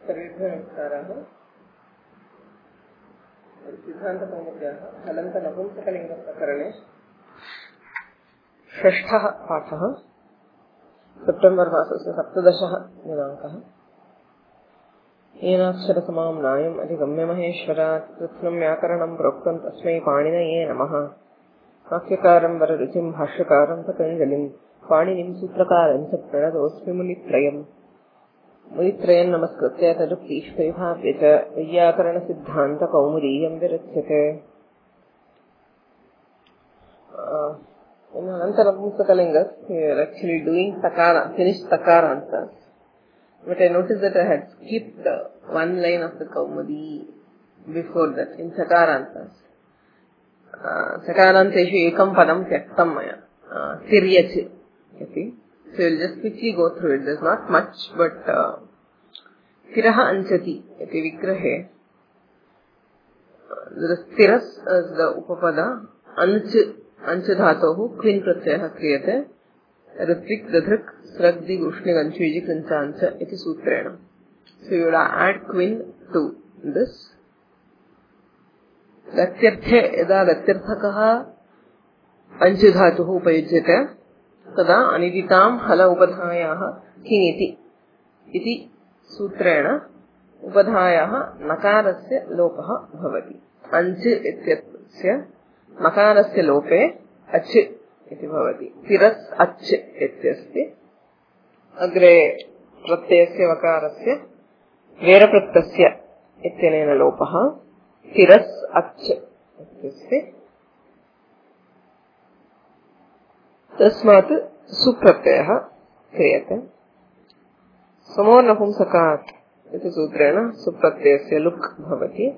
सर्वेभ्यः सिद्धान्तकौमुद्याः हलन्तनपुंसकलिङ्गप्रकरणे षष्ठः पाठः। सेप्टेम्बर् मासस्य 17 दिनाङ्कः। येनाक्षरसमां नायम् अधिगम्य महेश्वरात् कृत्स्नं व्याकरणं प्रोक्तं तस्मै पाणिनये नमः। वाक्यकारं वररुचिं भाष्यकारं पतञ्जलिं पाणिनिं सूत्रकारं च प्रणतोऽस्मि मुनित्रयम्। मुनित्रयं नमस्कृत्य तदुक्तीष्टैभाव्य च वैयाकरणसिद्धान्तकौमुदीयं विरच्यते। In Anantanapunsakalingas, we are actually doing finished Takarantas. But I noticed that I had skipped one line of the Kaumudi before that in Sakarantas. Sakaranteshu ekam padam tyaktam maya. Tiryachi. You see? So we'll just quickly go through it. There's not much, but Tiraha anchati iti vigrahe. There is Tiras as the Upapada. Ancha dhatohu kvin pratyayah kriyate. Ritrik dadhrik sragdi gushni ganchviji krincha ancha iti sutrena. So you would add kvin to this. Gatyarthe yada gatyarthakaha ancha dhatuhu upayujyate tada aniditam hala upadhayaha kiniti iti sutrena upadhayaha nakarasya lopaha bhavati. Ancha ityasya नकारस्य लोपे अच् इति भवति। तिरस् अच् इत्यस्ति। अग्रे प्रत्ययस्य वकारस्य वेरप्रत्ययस्य इत्यनेन लोपः। तिरस् अच् इत्यस्ति। तस्मात् सुप्रत्ययः क्रियते। समो नपुंसकात् इति सूत्रेण सुप्रत्ययस्य लुक् भवति।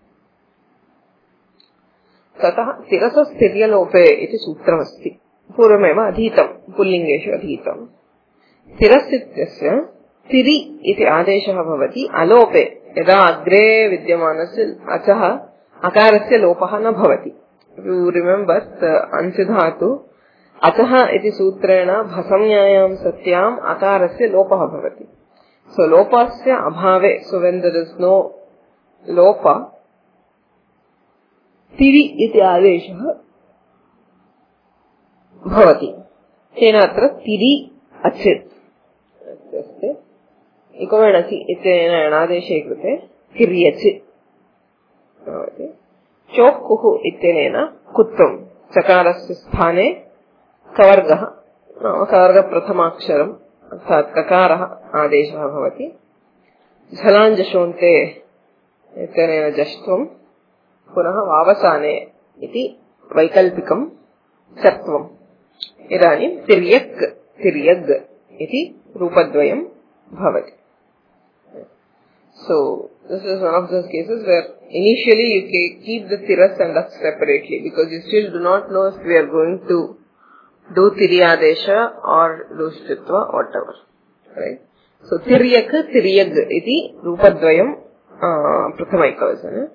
ततः तिरसस्थिर्यलोपे इति सूत्रमस्ति। पूर्वमेव अधीतं, पुल्लिङ्गेषु अधीतं। तिरस् इत्यस्य तिरि इति आदेशः भवति अलोपे, यदा अग्रे विद्यमानस्य अचः अकारस्य लोपः न भवति। यू रिमेम्बर् द अंच धातु अचः इति सूत्रेण भसंज्ञायां सत्याम् अकारस्य लोपः भवति। सो लोपस्य अभावे, so when there is no लोप, तिरि इति आदेशः भवति। तेन अत्र तिरि अच् अस्ति। इकोवेणसि इत्यनेन अणादेशे कृते तिर्यच् भवति। चोक्कुः इत्यनेन कुत्वं चकारस्य स्थाने कवर्गः, कवर्गप्रथमाक्षरम् अर्थात् ककारः आदेशः भवति। झलाञ्जशोन्ते इत्यनेन जष्ट्वं पुनः वावसाने इति वैकल्पिकं चत्वम्। इदानीं तिर्यक् तिर्यग् इति रूपद्वयं भवति। So this is one of those cases where initially you keep the tiras and us separately because you still do not know if we are going to do tiryadesha or do shtitva, whatever. Right? So tiryak tiryag iti रूपद्वयं प्रथमैकवचने।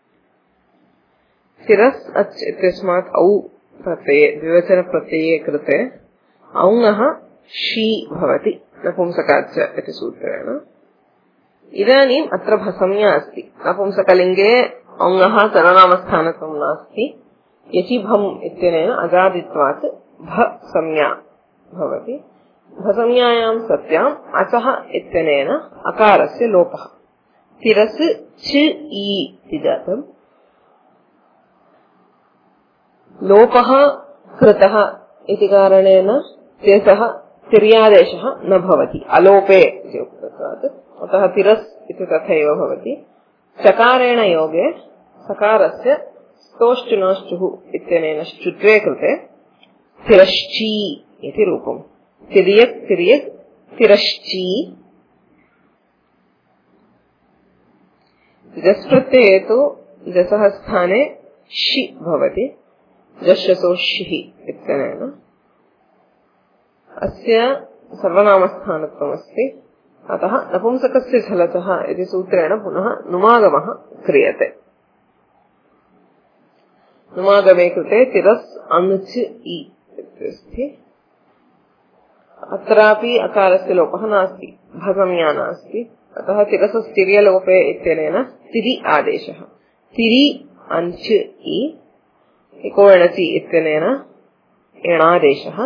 तिरस् अच् इत्यस्मात् औ प्रत्यये द्विवचन प्रत्यये कृते औङः she भवति नपुंसकाच्च इति सूत्रेण। इदानीम् अत्र भसंज्ञा अस्ति। नपुंसकलिङ्गे औङः सर्वनामस्थानत्वं नास्ति। यचिभम् इत्यनेन अजादित्वात् भसंज्ञा भवति। भसंज्ञायां सत्याम् अचः इत्यनेन अकारस्य लोपः। तिरस् च ई इति जातम्। लोपः कृतः इति कारणेन तेसः तिर्यादेशः न भवति, अलोपे इति उक्तत्वात्। अतः तिरस् इति तथैव भवति। चकारेण योगे सकारस्य स्तोष्टुनोष्टुः इत्यनेन श्चुत्वे कृते तिरश्ची इति रूपम्। तिर्यक् तिर्यक् तिरश्ची। जस् प्रत्यये तु जसः स्थाने शि भवति। जश्यसोषिः इत्यनेन अस्य सर्वनामस्थानत्वमस्ति। अतः नपुंसकस्य झलचः इति सूत्रेण पुनः नुमागमः क्रियते। नुमागमे कृते तिरस् अङ्च् इ इत्यस्ति। अत्रापि अकारस्य लोपः नास्ति, भसंज्ञा नास्ति। अतः तिरसस्तिर्यलोपे इत्यनेन तिरि आदेशः. तिरि अंच इ इकोणचि इत्यनेन एणादेशः.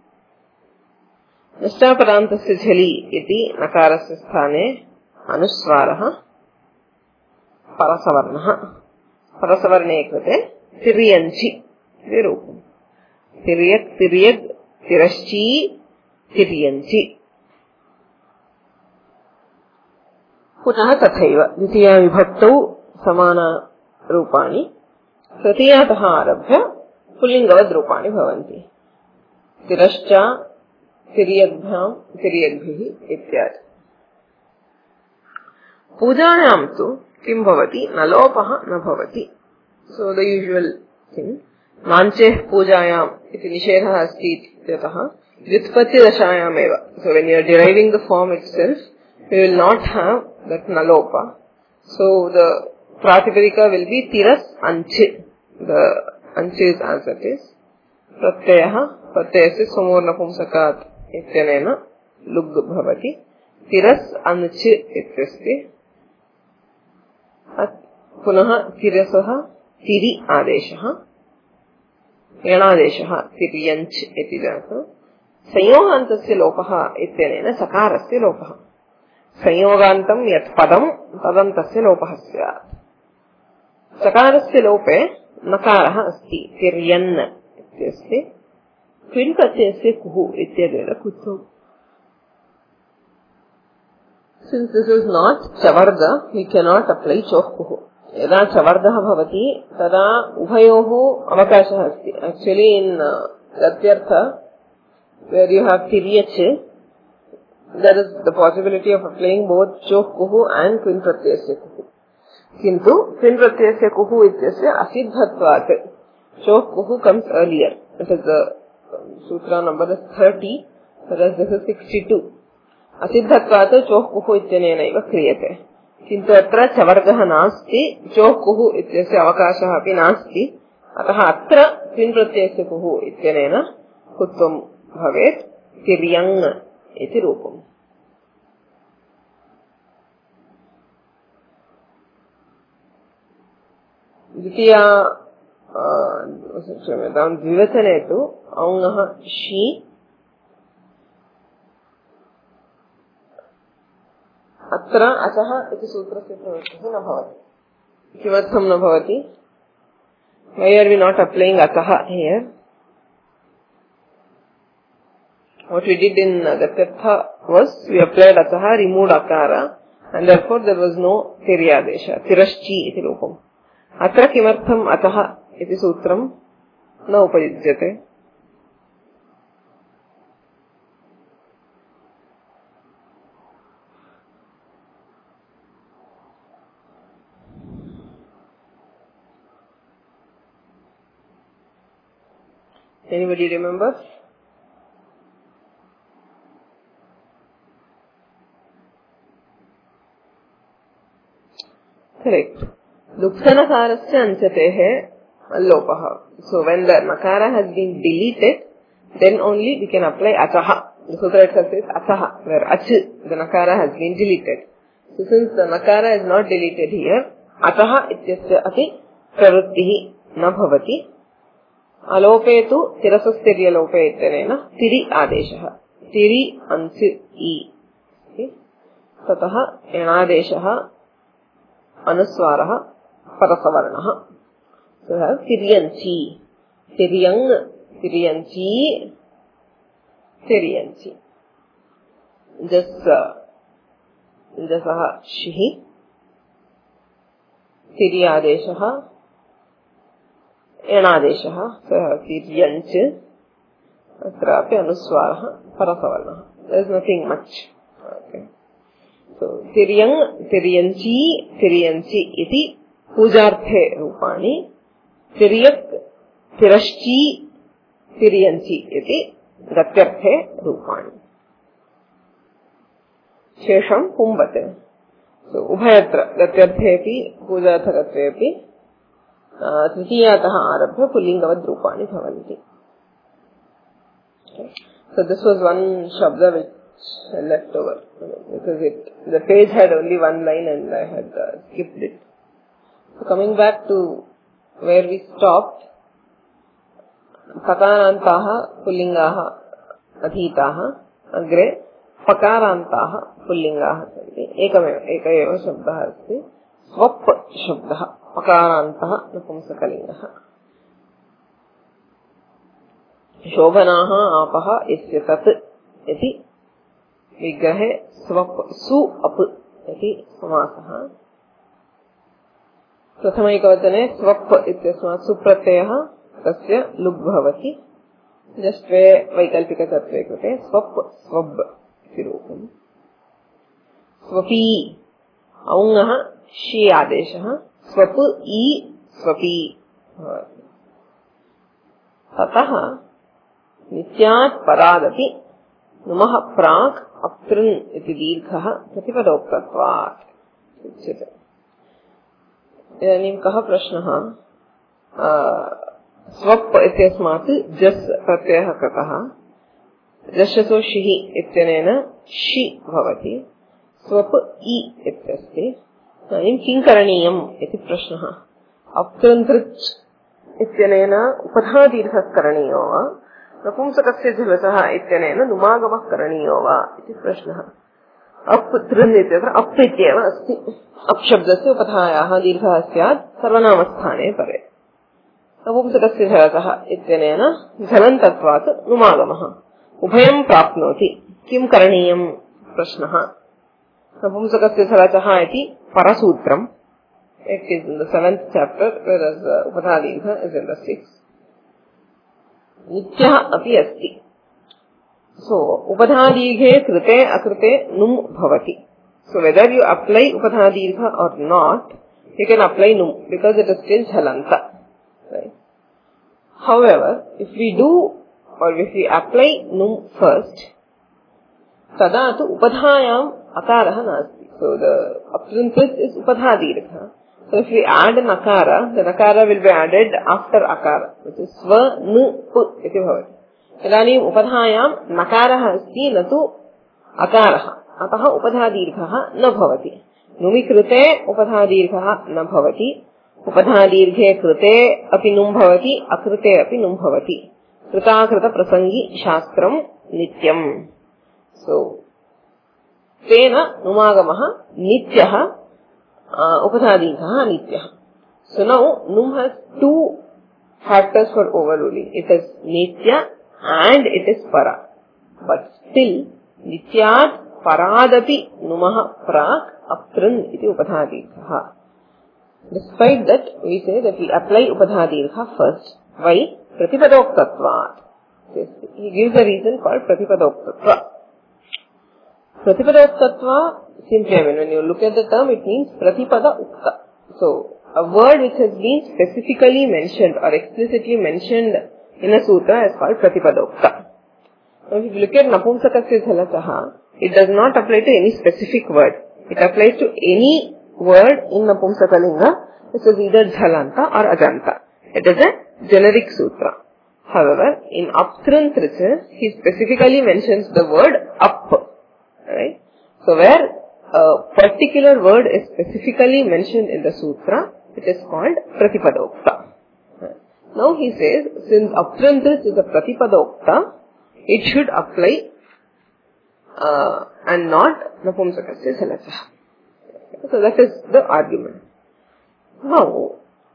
निष्ठापदान्तस्य झलि इति नकारस्य स्थाने अनुस्वारः परसवर्णः. परसवर्णे कृते तिर्यञ्चि इति रूपम्. तिर्यक् तिर्यग् तिरश्ची तिर्यञ्चि. पुनः तथैव द्वितीया विभक्तौ समानरूपाणि तृतीयातः आरभ्य पुल्लिङ्गवद् रूपाणि भवन्ति. तिरश्च तिर्यग्भ्यां तिर्यग्भिः इत्यादि. पूजायां तु किं भवति? न लोपः न भवति. सो द यूजुवल् थिङ्ग् नाञ्चेः पूजायाम् इति निषेधः अस्ति इत्यतः व्युत्पत्तिदशायामेव. So when you are deriving the form itself we will not have that nalopa. So the pratipadika will be tiras anchi. The anchi is as it is. Pratyayasya samurna pumsakat ityanena lug bhavati. Tiras anchi ityasti. Punaha tirasaha tiri adeshaha. Yanadeshaha tiryanch iti jata. Sanyogantasya lopaha ityanena sakarasya lopaha. संयोगान्तं यत् पदं तदन्तस्य लोपः स्यात्. सकारस्य लोपे नकारः अस्ति. तिर्यन् इत्यस्ति. क्विन् प्रत्ययस्य कुः इत्यनेन कुत्वम्. Since this is not chavarga, we cannot apply chohkuh. यदा chavargah भवति तदा उभयोः अवकाशः अस्ति. Actually in Gatyartha, where you have tiryach, there is the possibility of applying both choh kuhu and kvin pratyasya kuhu. Kintu kvin pratyasya kuhu ityasya asiddhatvat. Choh kuhu comes earlier. It is the sutra number is 30, whereas this is 62. Asiddhatvat choh kuhu ityanena eva kriyate. Kintu atra chavargah nasti, choh kuhu ityasya avakashah api nasti. Atah atra kvin pratyasya kuhu ityanena kutvam bhavet. Tiryang इति रूपम्. द्वितीया क्षम्यतां द्विवचने तु औङः she अत्र अचः इति सूत्रस्य प्रवृत्तिः न भवति. किमर्थं न भवति? Why are we not applying अचः here? What we did in Gatyartha was we applied achaha, removed akara, and therefore there was no tiryadesha. Tirashchi iti rupam. Atra kimartham achaha iti sutram na upayujyate. Anybody remember? Correct. Duksanakarasya anchatehe allopaha. So when the nakara has been deleted, then only we can apply achaha. The sutra itself says achaha, where ach, the nakara has been deleted. So since the nakara is not deleted here, achaha ityasya ati pravrittihi na bhavati. Alope tu tirasastirya lope ityanena tiri adeshaha. Tiri anchi i. Tataha enadeshaha anuswaraha parasavarnaha. So we have tiryanchi, tiryang, tiryanchi, tiryanchi. Jasaha shihi, tiryadeshaha, enadeshaha. So we have tiryanch, atrapi anuswaraha parasavarnaha. There is nothing much. Okay. So tiryang, tiryanchi, tiryanchi iti pujarthe rupani. Tiryak, tirashchi, tiryanchi iti gatyarthe rupani. Shesham pumbate. So ubhayatra gatyarthepi pujarthagatvepi tritiyataha arabhya pullingavad rupani bhavanti. So this was one shabda which left over because the page had only one line and I had skipped it. So coming back to where we stopped, Pakarantaha Pullingaha Adhitaha Agre Pakarantaha Pullingaha Santi Ekayeva Shabdaha Asti Swap Shabdaha Pakarantaha Napumsakalingaha Shobhanaha Apaha Isya Tat Iti Vigrahe Swap Su Ap Iti Samasaha Prathamayikavadane Swap Ityasma Supratyaya Tasya Lug Bhavati Jashtve Vaikalpika Tattve Krute Swap Swab Sirupam Swapi Aungaha Shi Adeshaha Swap I Swapi Tataha Nityat Paradati Numaha Prak Aptrin Iti Dirghaha Pratipadoktatvat Idanim Kaha Prashnaha Swap ityasmat jas pratyayah kataha jashaso shihi ityanena shi bhavati swap I ityasti idanim kim karaniyam iti prashnaha aptrantrit ityanena upadha dirghah karaniyo va napumsakasya jhalasah ityanena numagamah karaniyo va iti prashnaha aptran ityatra apityeva asti apshabdasya upadhayaha dirghah syat sarvanamasthane pare Napumsakasya jhalasah ityanena jhalantatvat numagamaha ubhayam prapnoti kim karaniyam prashnaha Napumsakasya jhalasah iti parasutram. It is in the 7th chapter, whereas upadhadirgha is in the 6th. Nityaha api asti. So upadhadirghe krite akrite num bhavati. So whether you apply upadhadirgha or not, you can apply num because it is still jhalanta. Right. However, if we do or if we apply num first, tada tu upadhayam akaraha nasti. So the aptrantit is upadhadirgha. So if we add an akara, the akara will be added after akara, which is sva nu pu iti bhavati. Idanim upadhayam nakaraha asti natu akaraha. Ataha upadhadirghaha na bhavati. Numi krute upadhadirghaha na bhavati. Upadhadirghe krute api num bhavati, akrute api num bhavati. Kritakrita prasangi shastram nityam. So, tena numagamaha nityaha upadhadirghaha nityaha. So now, num has two factors for overruling. It is nitya and it is para. But still, nityat paradapi numaha prak aptran iti upadhadirghaha. Despite that, we say that we apply upadhadirgha first. Why? Pratipadoktatvat. He gives a reason called pratipadoktatva. Pratipadoktatva, simply, when you look at the term, it means pratipada ukta. So, a word which has been specifically mentioned or explicitly mentioned in a sutra is called pratipadokta. Now, if you look at napumsakasya jhalasaha, it does not apply to any specific word. It applies to any word in Napumsakalinga, which is either jhalanta or ajanta. It is a generic sutra. However, in Aptrantrita, he specifically mentions the word up. Right? So, where a particular word is specifically mentioned in the sutra, it is called Pratipadokta. Now, he says, since Aptrantrita is a Pratipadokta, it should apply and not Napumsakasya jhalasaha. So that is the argument. Now,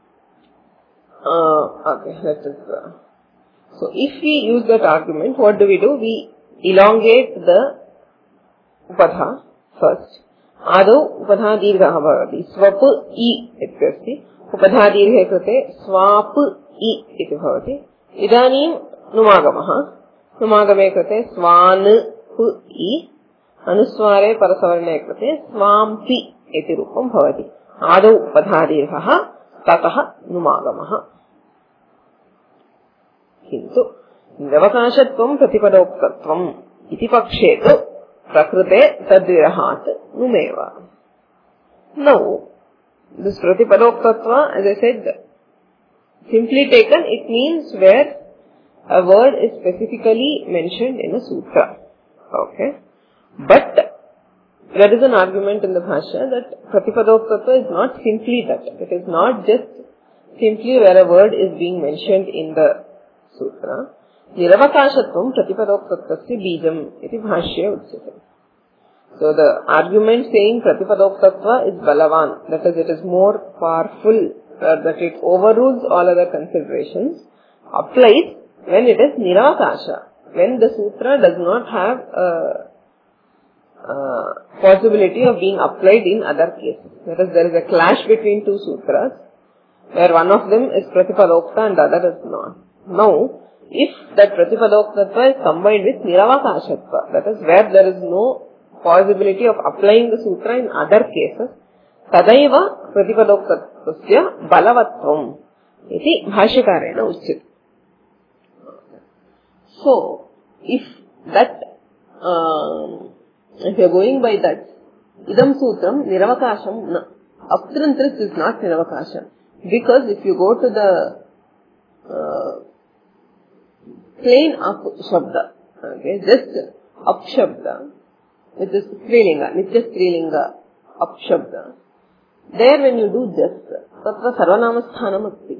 okay, let us. So if we use that argument, what do? We elongate the upadha first. Ado upadha dirghaha bhavati. Swap I ityasti. Upadha dirghe krute swap I iti bhavati. Idanim numagamaha. Numagame krute swan pu I. Anusware parasavarne krute swampi iti rupam bhavati. Ado upadhadirghaha tataha numagamaha. Kintu navakashatvam pratipadoktatvam iti pakshetu prakrute tadvirahat numeva. Now, this pratipadoktatva, as I said, simply taken, it means where a word is specifically mentioned in a sutra. Okay. But there is an argument in the Bhashya that Pratipadoktatva is not simply that. It is not just simply where a word is being mentioned in the sutra. Niravakashatvam Pratipadoktattasya bijam iti Bhashya uchyate. So the argument saying Pratipadoktatva is balavan, that is, it is more powerful, that it overrules all other considerations, applies when it is Niravakasha, when the sutra does not have a possibility of being applied in other cases. That is, there is a clash between two sutras, where one of them is Pratipadokta and the other is not. Now, if that Pratipadoktatva is combined with Niravakashatva, that is, where there is no possibility of applying the sutra in other cases, Tadaiva Pratipadoktattasya balavatvam iti bhashyakarena uchyate. So, if you are going by that, idam sutram niravakasham na. Aptrantris is not niravakasha. Because if you go to the plain up shabda, okay, just up shabda, which is strilinga, nitya strilinga up shabda, there when you do just, tatra sarvanamasthanam asti.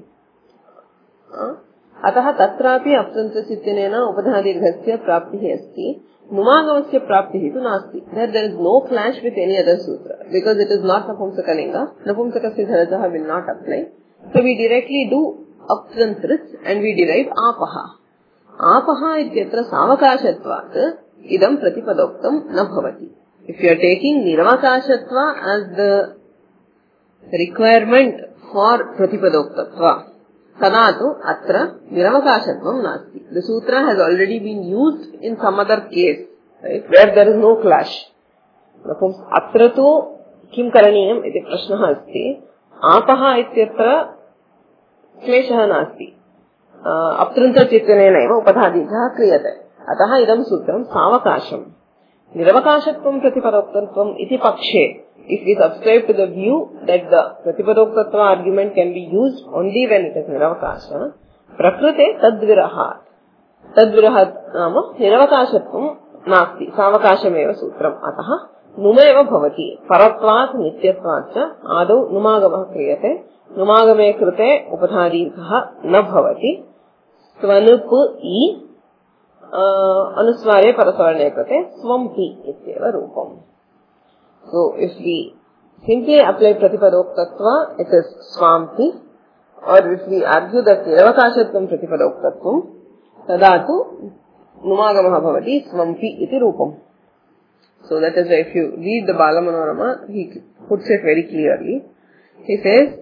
अतः तत्रापि अप्तन्त्रचित्तेन उपधादीर्घस्य प्राप्तिः अस्ति, नुमागमस्य प्राप्तिः तु नास्ति. There is no clash with any other sutra because it is not napumsakalinga. Napumsakasya dharajah will not apply. So we directly do aptantrit and we derive apaha. Apaha ityatra savakashatvat idam pratipadoktam na bhavati. If you are taking niravakashatva as the requirement for pratipadoktatva, Tanatu atra niravakashatvam nasti. The sutra has already been used in some other case, right, where there is no clash. Atra tu kim karaniyam iti prashnah asti. Apaha ityatra kleshah nasti. Aptranta chittanena eva upadhadijah kriyate. Ataha idam sutram savakasham. Niravakashatvam pratipadoktatvam iti pakshe. If we subscribe to the view that the Pratipadoktatva argument can be used only when it is Niravakasha, Prakrute tadvirahat. Tadvirahat nama Niravakashatvam nasti. Savakashameva sutram. Ataha numeva bhavati. Paratvat nityatvatcha adau numagamah kriyate. Numagame krute upadhadirghaha na bhavati. Svanup I anusware parasavarne krute swampi ityeva rupam. So, if we simply apply Pratipadoktatva, it is Swampi, or if we argue that Niravakashatvam Pratipadoktatvam, Tadatu Numagamaha Bhavati Swampi iti Rupam. So, that is why if you read the Balamanorama, he puts it very clearly. He says,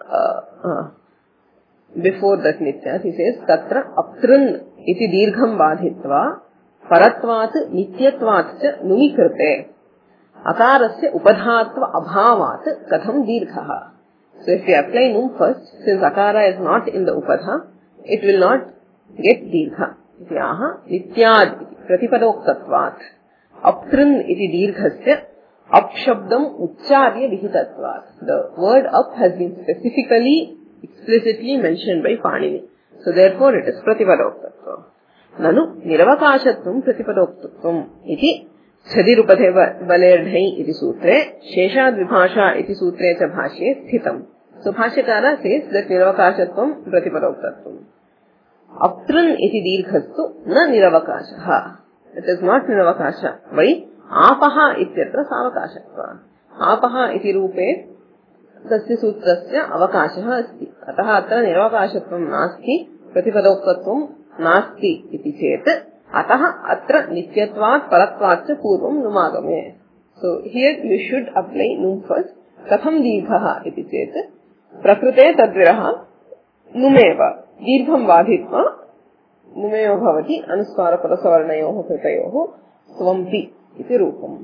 before that Nitya, he says, Tatra Aptrun iti Dirgham Badhitva Paratvat Nityatvat Numikrate Akarasya upadhatva abhavat katham dirghaha. So if we apply num first, since akara is not in the upadha, it will not get dirgha. Ityaha nityad pratipadoktatvat. Aptrun iti dirghasya apshabdam ucharya vihitatvat. The word up has been specifically, explicitly mentioned by Panini. So therefore it is pratipadoktatva. Nanu niravakashatvam pratipadoktatvam iti Chadirupadhe Valerdhai iti sutre, Sheshad Vibhasha iti sutre cha bhashye sthitam. So Bhashyakara says that Niravakashatvam Pratipadoktatvam. Aptrun iti dirghastu na Niravakashaha. It is not Niravakasha. Why? Apaha ityatra savakashatva. Apaha iti rupe tasya sutrasya avakashaha asti. Ataha atra Niravakashatvam nasti, Pratipadoktatvam nasti iti chet. Ataha atra nityatvat paratvatcha purvam numagame. So here you should apply num first. Katham dirghaha iti chet. Prakrute tadviraha numeva. Dirgham vadhitva numeva bhavati anuswara parasavarnayoho kritayoho swampi iti rupam.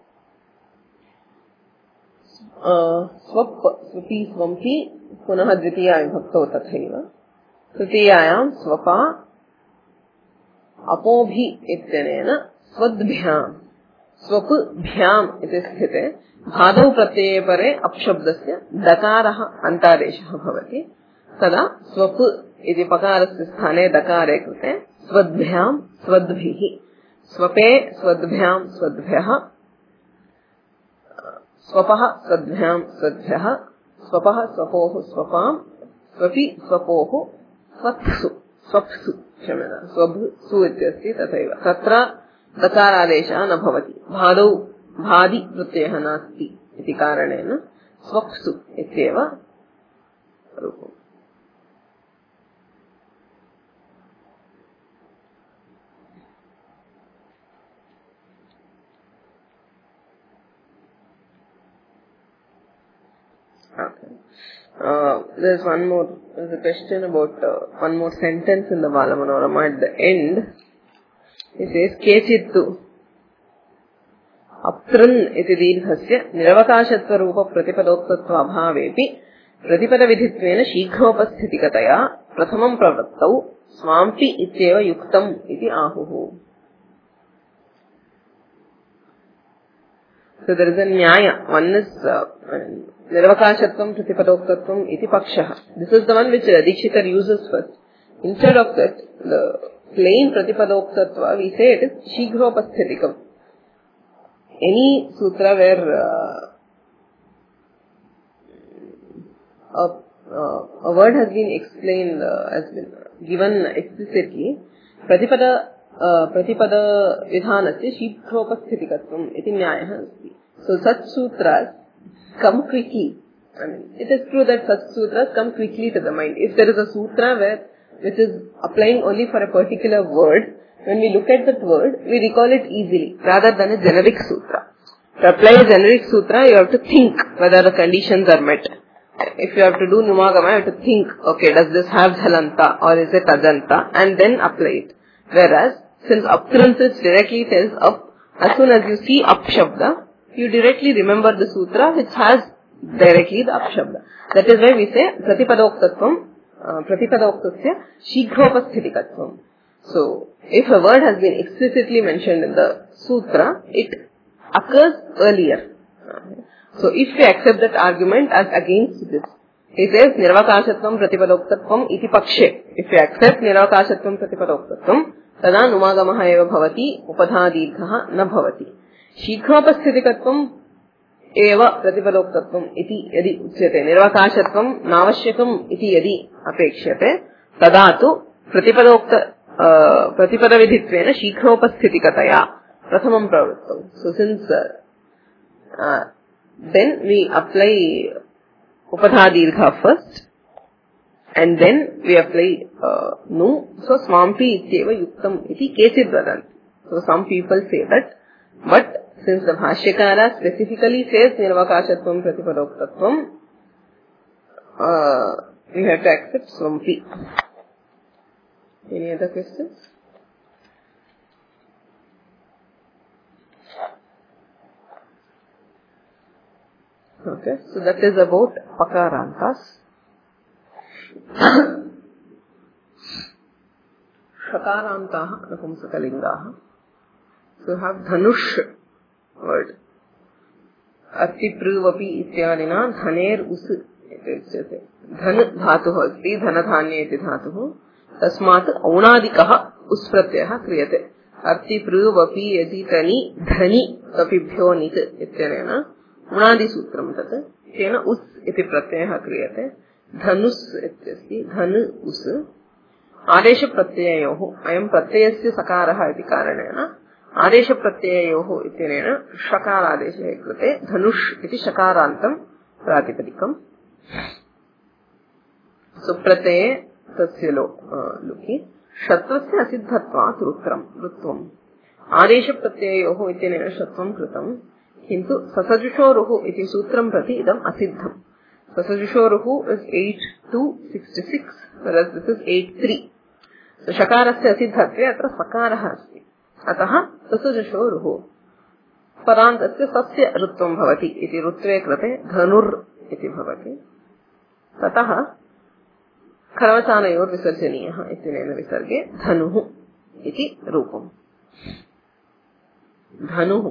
Swap, swapi, swampi punaha dvitiya vibhakto tathaiva. Tritiyayam swapa अपोभि इत्यनेन स्वद्भ्याम स्वपभ्याम इति स्थिते भादौ प्रत्यये परे अपशब्दस्य दकारः अन्तादेशः भवति. तदा swap इति पकारस्य स्थाने दकारे कृते स्वद्भ्याम स्वद्भिः स्वपे स्वद्भ्यां स्वद्भ्यः स्वपः स्वद्भ्यां स्वद्भ्यः स्वपः स्वपोः स्वपां स्वपि स्वपोः स्वत्सु स्वप्सु क्षम्यतां स्वभु इत्यस्ति तथैव तत्र दकारादेशः न भवति भादौ भादि प्रत्ययः नास्ति इति कारणेन स्वप्सु इत्येव रूपम् there's a question about one more sentence in the Balamanorama at the end. It says kechittu aptran iti dirghasya niravakashatva rupa pratipadoktatva abhavepi pratipad vidhitvena shighropasthitikataya prathamam pravrattau swampi ityeva yuktam iti ahuhu. So there is a nyaya. One is Nirvakashatvam Pratipadoktatvam iti Pakshaha. This is the one which Dikshitar uses first. Instead of that, the plain Pratipadoktatva, we say it is Shigropasthetikam. Any sutra where a word has been explained, has been given explicitly, Pratipada vidhanasya Shigropasthetikatvam iti nyayah asti. So such sutras come quickly. I mean, it is true that such sutras come quickly to the mind. If there is a sutra which is applying only for a particular word, when we look at that word, we recall it easily, rather than a generic sutra. To apply a generic sutra, you have to think whether the conditions are met. If you have to do numagama, you have to think, okay, does this have jhalanta or is it ajanta, and then apply it. Whereas, since uptransis directly tells up, as soon as you see up shabda, you directly remember the sutra which has directly the upshabda. That is why we say pratipadoktasya shighropasthitikatvam. So, if a word has been explicitly mentioned in the sutra, it occurs earlier. So, if we accept that argument as against this, he says nirvakashatvam pratipadoktatvam iti pakshe. If we accept nirvakashatvam pratipadoktatvam, tada numagamaha eva bhavati upadhadirghaha na bhavati. शीघ्रोपस्थितिकत्वम् एव प्रतिपदोक्तत्वम् इति यदि उच्यते निर्वकाशत्वम् नावश्यकम् इति यदि अपेक्ष्यते तदा तु प्रतिपदविधित्वेन शीघ्रोपस्थितिकतया प्रथमं प्रवृत्तौ. So since then we apply upadhadirgha first and then we apply nu. So swampi ityeva yuktam iti kechid vadanti. So some people say that, but since the Bhashyakara specifically says Nirvakashatvam Pratipadoktatvam, we have to accept Swampi. Any other questions? Okay, so that is about Pakarantas. Shakarantaha Napumsakalingaha. So you have Dhanush word. Ati pruvapi ityadina dhaner us ityate. Dhan dhatuh asti dhanadhanya iti dhatuh. Tasmat aunadikaha us pratyayah kriyate. Ati pruvapi yadi tani dhani kapibhyo nit ityanena unadi sutram tat. Tena us iti pratyayah kriyate. Dhanus ityasti dhan us. Adesha pratyayoh ayam pratyayasya sakarah iti karanena आदेश प्रत्ययोः इत्यनेन षकारादेशः कृते धनुष इति षकारान्तं प्रातिपदिकम्. सुप्रत्यये तस्य लुकि षत्वस्य असिद्धत्वात् ऋत्वम्. आदेश प्रत्ययोः इत्यनेन षत्वं कृतम्, किन्तु ससजुषोरुः इति सूत्रं प्रति इदम् असिद्धम्. ससजुषोरुः is 8-2-66, whereas this is 8-3. So षकारस्य असिद्धत्वे अत्र सकारः अस्ति. अतः ससजुषोरुः परान्तस्य सस्य ऋत्वं भवति इति ऋत्वे कृते धनुर् इति भवति. ततः खरवचानयोर् विसर्जनीयः इत्यनेन विसर्गे धनुः इति रूपम्. धनुः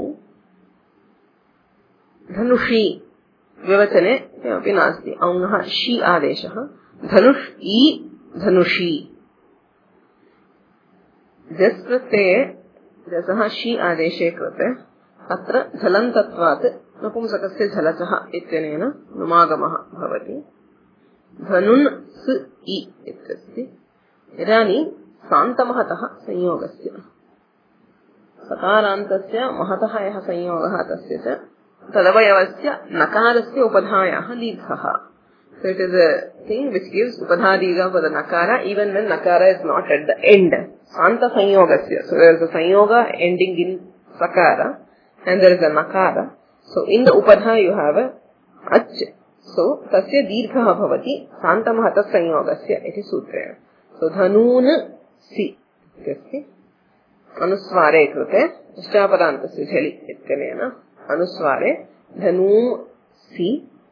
धनुषी विवचने किमपि नास्ति. औङः शी आदेशः. धनुष् ई धनुषी. जस् प्रत्यये रसः शी आदेशे कृते अत्र झलन्तत्वात् नपुंसकस्य झलचः इत्यनेन नुमागमः भवति। धनुन् स् इ इत्यस्ति। इदानीं सान्तमहतः संयोगस्य सकारान्तस्य महतः यः संयोगः तस्य च तदवयवस्य नकारस्य उपधायाः दीर्घः। So it is a thing which gives upadha dirgha for the nakara even when nakara is not at the end. Santa sanyogasya. So there is a sanyoga ending in sakara and there is a nakara. So in the upadha you have a ach. So tasya dirgha bhavati santamahata sanyogasya iti sutrena. So dhanun si ityasti anusware krute ishtapadantasya jhali ityanena anusware dhanum si.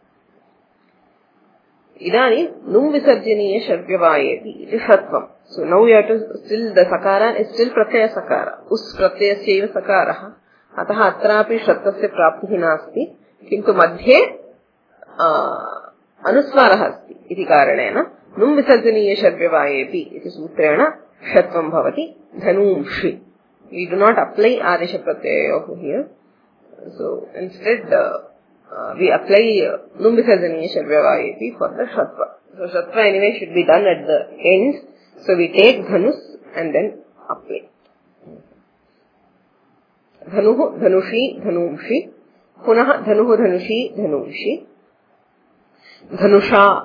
इदानीं नुम् विसर्जनीय षड्व्यवायेति इति षत्वम्. So now you have to still the सकार is still प्रत्यय सकार उस प्रत्ययस्यैव सकारः अतः अत्रापि षत्वस्य प्राप्तिः नास्ति किन्तु मध्ये अनुस्वारः अस्ति इति कारणेन नुम् विसर्जनीय षड्व्यवायेति इति सूत्रेण षत्वं भवति धनूंषि. वी डू नॉट अप्लाई आदेश प्रत्ययोः here. So instead we apply num visarjaniya षड्व्यवायेति for the shatva. So shatva anyway should be done at the ends. So we take dhanus and then apply. Dhanuh dhanushi dhanumshi punah dhanuh dhanushi dhanumshi dhanusha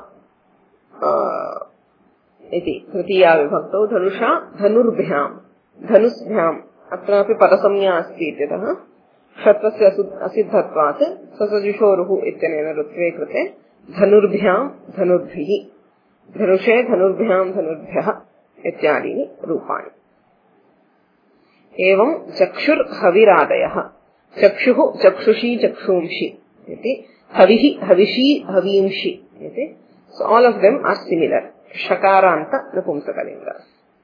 इति तृतीया विभक्तौ धनुषा धनुर्भ्यां धनुस्भ्यां अत्रापि परसंज्ञा अस्ति इत्यतः षत्वस्य असिद्धत्वात् ससजुषोरुः इत्यनेन ऋत्वे कृते धनुर्भ्यां धनुर्भिः धनुषे धनुर्भ्यां धनुर्भ्यः इत्यादीनि रूपाणि. एवं चक्षुर्हविरादयः चक्षुः चक्षुषी चक्षुंषि इति हविः हविषी हवींषि इति. So all of them are similar. षकारान्त नपुंसकलिङ्ग.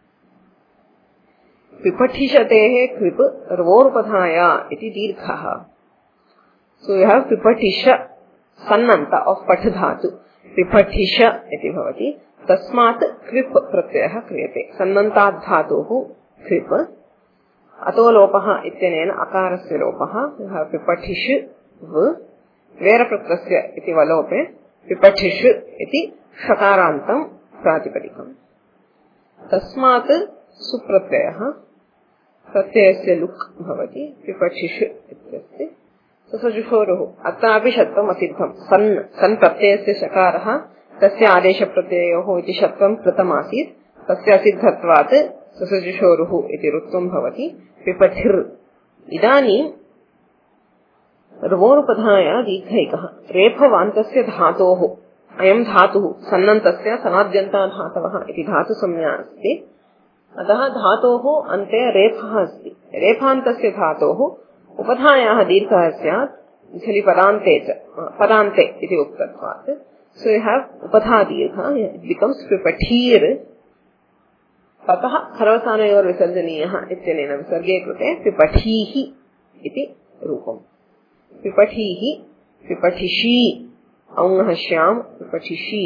पिपठिषतेः कृप रवोरुपधाया इति दीर्घः. सो यू हैव पिपठिष सन्नन्त ऑफ पठ धातु पिपठिष इति भवति. तस्मात् कृप प्रत्ययः क्रियते. सन्नन्तात् धातोः कृप अतो लोपः इत्यनेन अकारस्य लोपः. यू हैव पिपठिष व वेरप्रत्ययस्य इति वलोपे पिपठिष इति षकारान्तं प्रातिपदिकम्. तस्मात् सुप्रत्ययः प्रत्ययस्य लुक् भवति पिपठिष इत्यस्ति. ससजुषोरुः अत्रापि षत्वम् असिद्धम्. सन् सन् प्रत्ययस्य षकारः तस्य आदेशप्रत्ययोः इति षत्वं कृतमासीत्. तस्य असिद्धत्वात् ससजुषोरुः इति ऋत्वं भवति पिपठिर्. इदानीं रवोरुपधाया दीर्घैकः रेफवान्तस्य धातोः अयं धातुः सन्नन्तस्य सनाद्यन्ता धातवः इति धातुसंज्ञा अस्ति. अतः धातोः अन्ते रेफः अस्ति. रेफान्तस्य धातोः उपधायाः दीर्घः स्यात् झलि पदान्ते च पदान्ते इति उक्तत्वात्. सो यू हैव उपधा दीर्घः इट बिकम्स पिपठीर्. ततः खरवसानयोर् विसर्जनीयः इत्यनेन विसर्गे कृते पिपठीः इति रूपम्. पिपठीः पिपठिषी औङः श्यां पिपठिषी.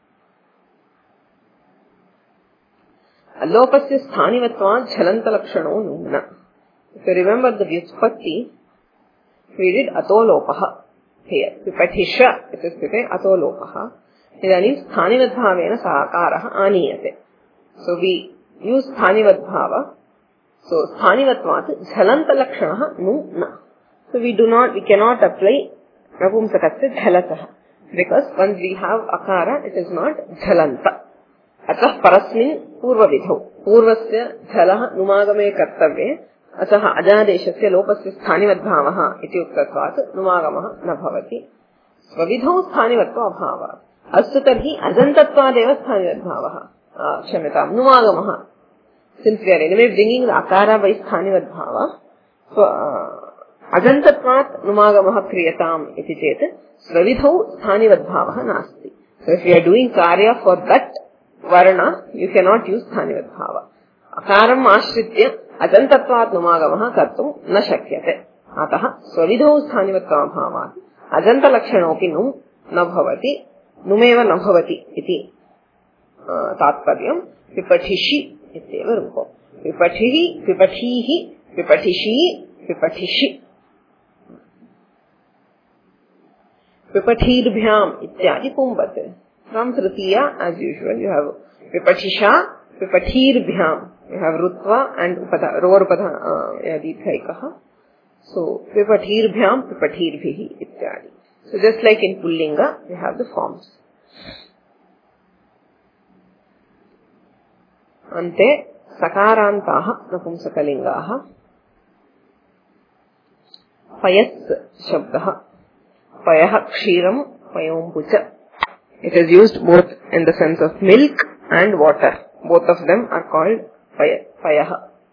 लोपस्य स्थानिवत्वात् झलन्तलक्षणो नून. If you remember the vyutpatti, we did ato lopah here. Pipatisha इति स्थिते ato lopah. इदानीं स्थानिवद्भावेन साकारः आनीयते. So we use स्थानिवद्भाव. So स्थानिवत्वात् झलन्तलक्षणः Noon. So we cannot apply नपुंसकस्य झलतः because once we have akara it is not झलन्त. अतः परस्मिन् पूर्वविधौ पूर्वस्य झलः नुमागमे कर्तव्ये. अतः अजादेशस्य लोपस्य स्थानिवद्भावः इति उक्तत्वात् नुमागमः न भवति. स्वविधौ स्थानिवत्व अभावात्. अस्तु तर्हि अजन्तत्वादेव स्थानिवद्भावः क्षम्यतां नुमागमः. Since we are anyway bringing the अकार बाय स्थानिवद्भाव अजन्तत्वात् नुमागमः क्रियताम् इति चेत् स्वविधौ स्थानिवद्भावः नास्ति. So if you are doing कार्य फॉर दैट वर्ण यू कैनॉट यूज स्थानिवद्भाव. अकारम् आश्रित्य अजन्तत्वात् नुमागमः कर्तुं न शक्यते. अतः स्वविधौ स्थानिवत्वाभावात् अजन्तलक्षणोऽपि नुम् न भवति. नुमेव न भवति इति तात्पर्यम्. पिपठिषि इत्येव रूपम्. पिपठिः पिपठीः पिपठिषि पिपठिषि पिपठीर्भ्याम इत्यादि पुंवत् फ्रॉम तृतीया as usual you have पिपठिषा पिपठीर्भ्याम you have rutva and upada roar upada dikhaikah so पिपठीर्भ्याम पिपठीर्भिः इत्यादि so just like in pullinga we have the forms अन्ते सकारान्ताः नपुंसकलिङ्गाः पयस् शब्दः पयः क्षीरं पयोम्बुच it is used both in the sense of milk and water both of them are called पयः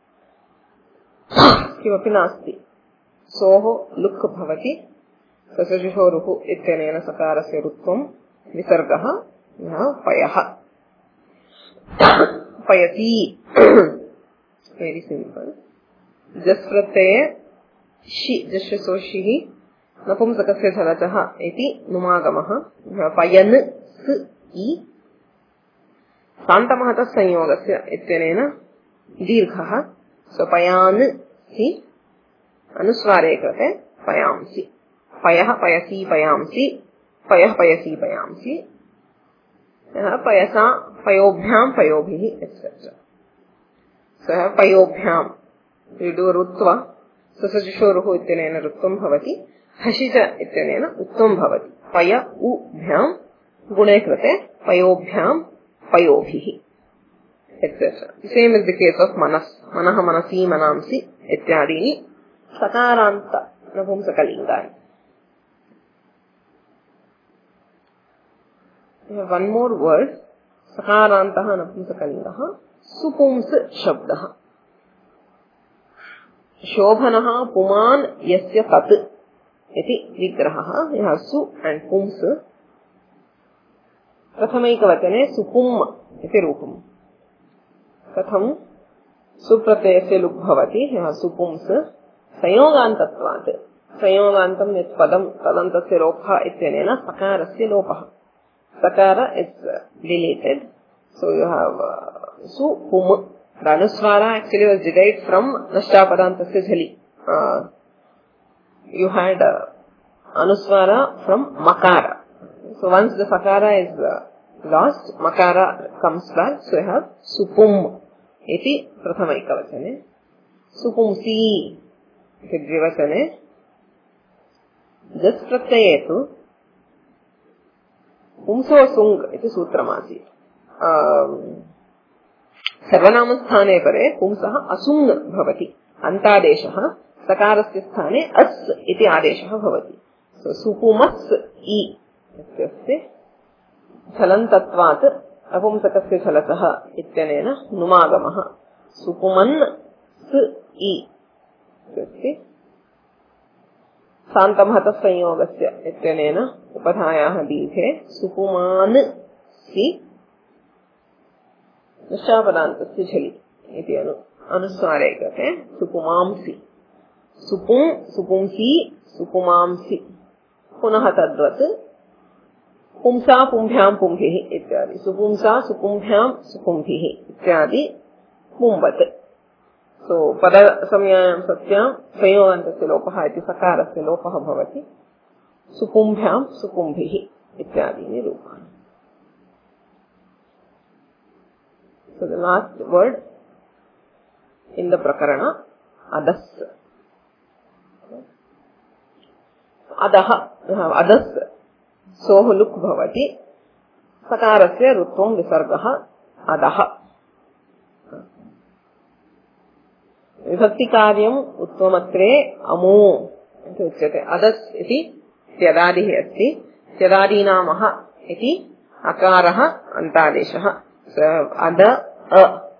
किमपि नास्ति सोः लुक् भवति ससजुषोरुः इत्यनेन सकारस्य रुत्वं विसर्गः पयः पयति very simple जस् प्रत्यये शि जश्यसोषिः नपुंसकस्य झलचः इति नुमागमः पयन् स् इ सान्तमहतः संयोगस्य इत्यनेन दीर्घः स्वपयान् सि अनुस्वारे कृते पयांसि पयः पयसि पयांसि पयः पयसि पयांसि पयसा पयोभ्यां पयोभिः etc सः पयोभ्यां यदि रुत्वा ससजुषोरुः इत्यनेन रुत्वं भवति हसिज इत्यनेन उत्वं भवति पय उभ्यां गुणे कृते पयोभ्यां पयोभिः etc same is the case of manas मनः मनसि मनांसि इत्यादीनि सकारान्त नपुंसकलिङ्गानि one more word सकारान्तः नपुंसकलिङ्गः सुपुंस शब्दः शोभनः पुमान् यस्य तत् इति विग्रहः यः सु and पुंस प्रथमैकवचने सुपुम् इति रूपम् कथं सुप्रत्ययस्य लुक् भवति यः सुपुंस संयोगान्तत्वात् संयोगान्तं यत् पदं तदन्तस्य लोपः इत्यनेन सकारस्य लोपः sakara is deleted so you have su pum the anuswara actually was derived from nashtapadantasya jhali you had anuswara from makara so once the sakara is lost makara comes back so you have supum iti prathama ekavachane supumsi iti dvivachane jas pratyayatu पुंसो सुंग इति सूत्रमासीत् सर्वनामस्थाने परे पुंसः असुंग भवति अन्तादेशः सकारस्य स्थाने अस् इति आदेशः भवति सो सुपुमस् इ इत्यस्य छलन्तत्वात् अपुंसकस्य छलतः इत्यनेन नुमागमः सुपुमन् स् इ इत्यस्य सान्तमहतः संयोगस्य इत्यनेन उपधायाः दीर्घे सुपुमान् सि निश्चापदान्तस्य झलि इति अनुस्वारे कृते सुपुमांसि सुपुं सुपुंसि सुपुमांसि पुनः तद्वत् पुंसा पुंभ्यां पुंभिः इत्यादि सुपुंसा सुपुंभ्यां सुपुंभिः इत्यादि पुंवत् so pada samyayam satyam संयोगान्तस्य लोपः इति सकारस्य लोपः भवति सुपुंभ्यां सुपुंभिः इत्यादीनि रूपाणि so the last word in the prakarana adas adah adas soh luk bhavati sakarasya rutvam visargah adah विभक्ति कार्यम उत्तमत्रे अमो इति उच्यते अदस् इति त्यदादिः अस्ति त्यदादीनामः इति अकारः अन्तादेशः अद अ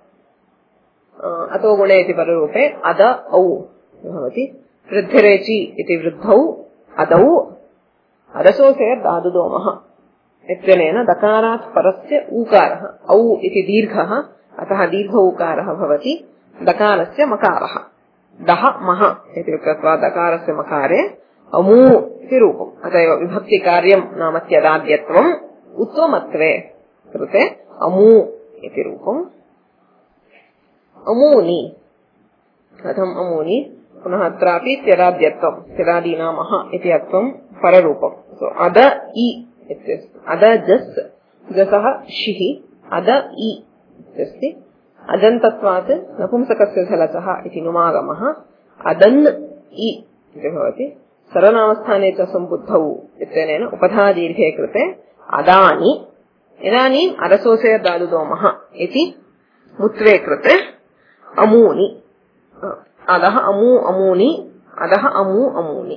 अतो गुणे इति पररूपे अद औ भवति वृद्धिरेचि इति वृद्धौ अदौ अदसोऽसेर् धातुदोमः इत्यनेन दकारात् परस्य ऊकारः औ इति दीर्घः अतः दीर्घ ऊकारः भवति दकारस्य मकारः दह मह इति कृत्वा दकारस्य मकारे अमू इति रूपम् अतएव विभक्ति कार्यं नाम त्यदाद्यत्वम् उत्तमत्वे कृते अमू इति रूपम् अमूनि कथम् अमूनि पुनः अत्रापि त्यराद्यत्वं त्यरादीनामः इति अत्वं पररूपं सो अद इ इत्यस्ति अद जस् जसः शिः अद इ इत्यस्ति अजन्तत्वात् नपुंसकस्य झलसः इति नुमागमः अदन् इ इति भवति सर्वनामस्थाने च सम्बुद्धौ इत्यनेन उपधादीर्घे कृते अदानि इदानीम् अरसोऽस्य दादुदोमः इति मुत्वे कृते अमूनि अदः अमू अमूनि अदः अमू अमूनि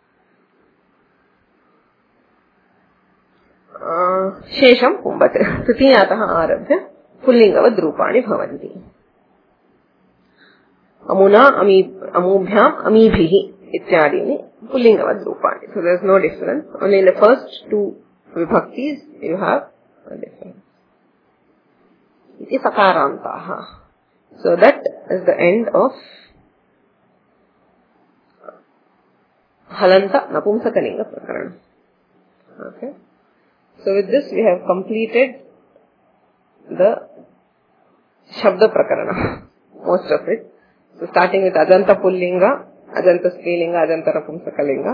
शेषं पुंवत् तृतीयातः आरभ्य पुल्लिङ्गवद् रूपाणि भवन्ति अमुना अमूभ्याम् अमीभिः इत्यादीनि पुल्लिङ्गवद् रूपाणि so there is no difference only in the first two vibhaktis you have a difference iti sakarantaah so that is the end of halanta napumsakalinga prakarana okay so with this we have completed the shabda prakarana most of it so starting with ajanta pullinga ajanta strilinga ajanta napumsakalinga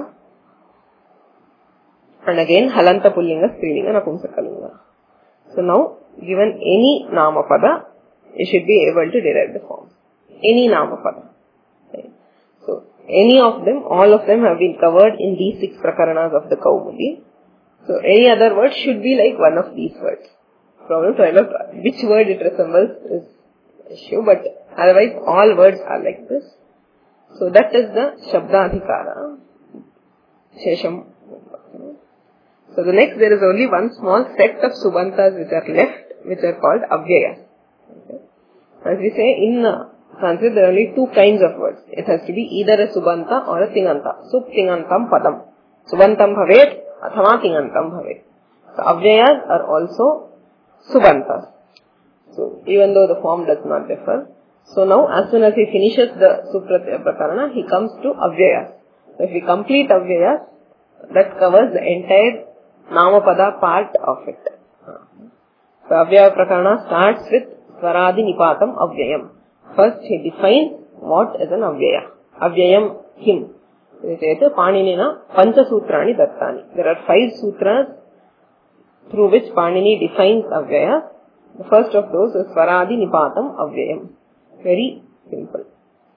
and again halanta pullinga strilinga napumsakalinga so now given any namapada you should be able to derive the form any namapada okay. So any of them all of them have been covered in these 6 prakaranas of the Kaumudi so any other word should be like one of these words problem to find out which word it resembles is issue but otherwise all words are like this so that is the shabdadhikara shesham so the next there is only one small set of subantas which are left which are called avyayas okay. As we say in Sanskrit there are only 2 kinds of words it has to be either a subanta or a tinganta sub tingantam padam subantam bhavet athava tingantam bhavet so avyayas are also subantas so even though the form does not differ so now as soon as he finishes the supratyaya prakarana he comes to avyayas so if we complete avyayas that covers the entire namapada part of it so avyaya prakarana starts with swaradi nipatam avyayam first he defines what is an avyaya avyayam kim iti paninina pancha sutrani dattani there are 5 sutras through which Panini defines avyaya the first of those is swaradi nipatam avyayam very simple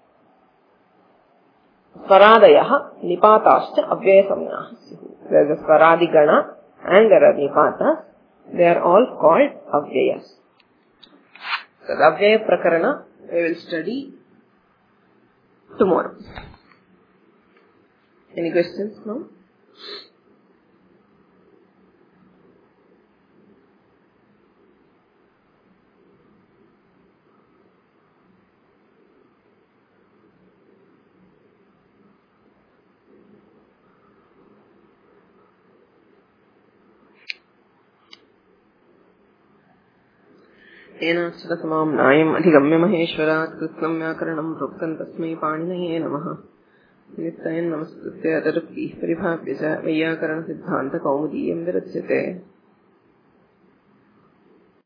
swaradayah nipatascha avyaya samnah there is a swaradi gana and there are nipatas they are all called avyayas so the avyaya prakarana we will study tomorrow any questions now येनाक्षरसमां न्यायम् अधिगम्य महेश्वरात् कृत्स्नं व्याकरणं प्रोक्तं तस्मै पाणिनये नमः नित्यं नमस्कृत्य तदुक्तिः परिभाव्य च वैयाकरणसिद्धान्तकौमुदीयं विरच्यते